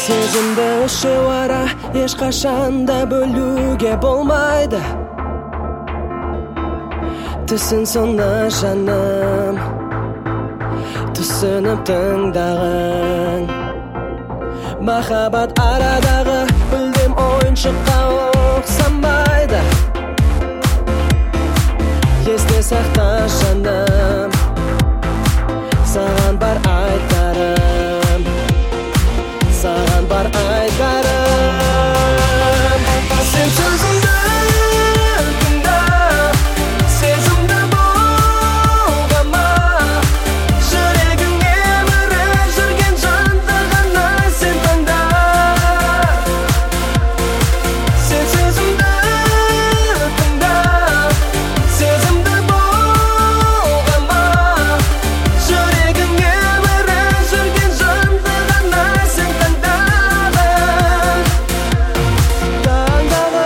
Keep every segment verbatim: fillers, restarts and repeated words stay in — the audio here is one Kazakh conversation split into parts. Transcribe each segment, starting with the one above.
Сезімді үшеу ара ешқашанда бөлуге болмайды. Түсін соны жаным, түсініп тыңдағын. Махаббат арадағы білдім ойыншыққа ұқсамайды. Есте сақта жаным, саған бар айтарым, саған бар айтарым. Сен сөзімді тыңда, сезімді болғама. Жүрегіңе өмірі жүрген жанды ғана сен таңда. Сен сөзімді тыңда, сезімді болғама. Жүрегіңе өмірі жүрген жанды ғана сен таңдағын. Таңдағын.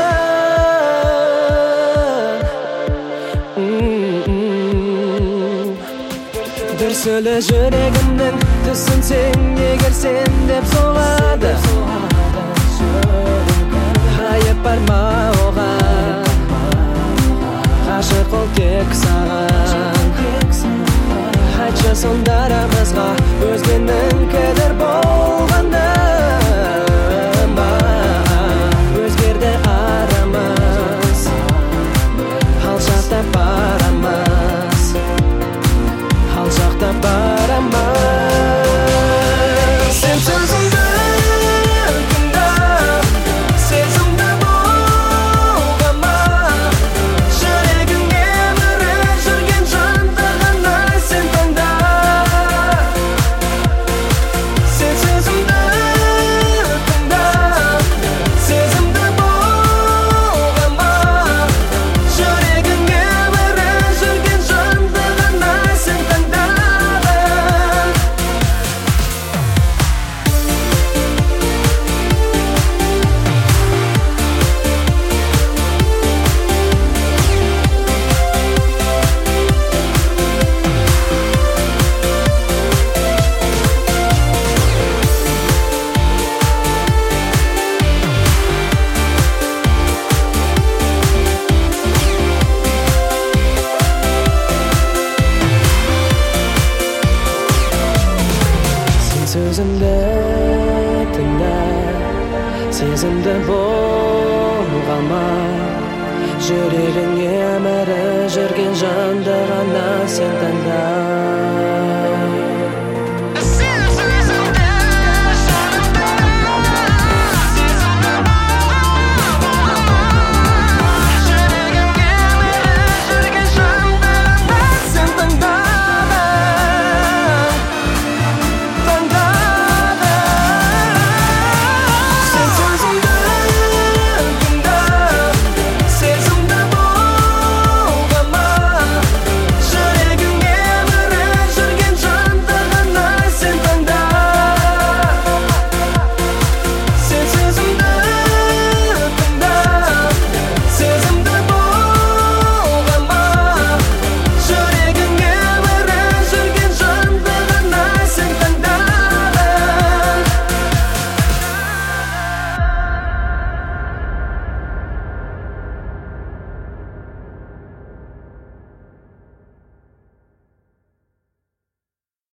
Бір сөйле жүрегімнің түсінсең егер сен деп соғады. Айып бар ма оған, ғашық ол тек саған. Айтшы сонда арамызға өзгенің кедір болғаны ма? Өзгерді арамыз, алшақтап барамыз, алшақтап барамыз. Сен сөзімді тыңда, сезімді болғама. Жүрегіңе өмірі жүрген жанды ғана сен таңда. Сен сөзімді тыңда, сезімді болғама. Жүрегіңе өмірі жүрген жанды ғана сен таңдағын. Сен сөзімді тыңда, сезімді болғама. Жүрегіңе өмірі жүрген жанды ғана сен таңда.